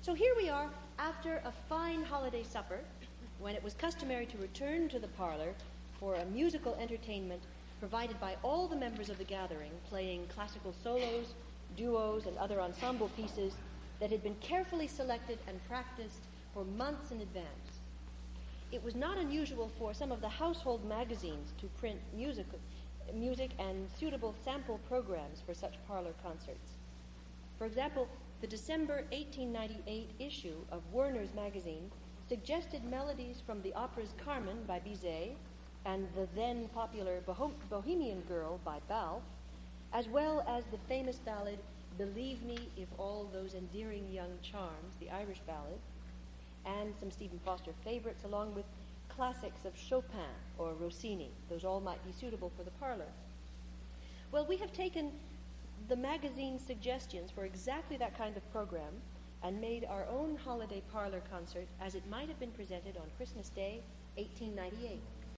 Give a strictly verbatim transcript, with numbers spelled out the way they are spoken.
So here we are after a fine holiday supper, when it was customary to return to the parlor for a musical entertainment provided by all the members of the gathering, playing classical solos, duos, and other ensemble pieces that had been carefully selected and practiced for months in advance. It was not unusual for some of the household magazines to print music, music and suitable sample programs for such parlor concerts. For example, the December eighteen ninety-eight issue of Werner's magazine suggested melodies from the operas Carmen by Bizet and the then popular Bohem- Bohemian Girl by Balfe, as well as the famous ballad Believe Me If All Those Endearing Young Charms, the Irish ballad, and some Stephen Foster favorites, along with classics of Chopin or Rossini. Those all might be suitable for the parlor. Well, we have taken the magazine suggestions for exactly that kind of program and made our own holiday parlor concert as it might have been presented on Christmas Day, eighteen ninety-eight.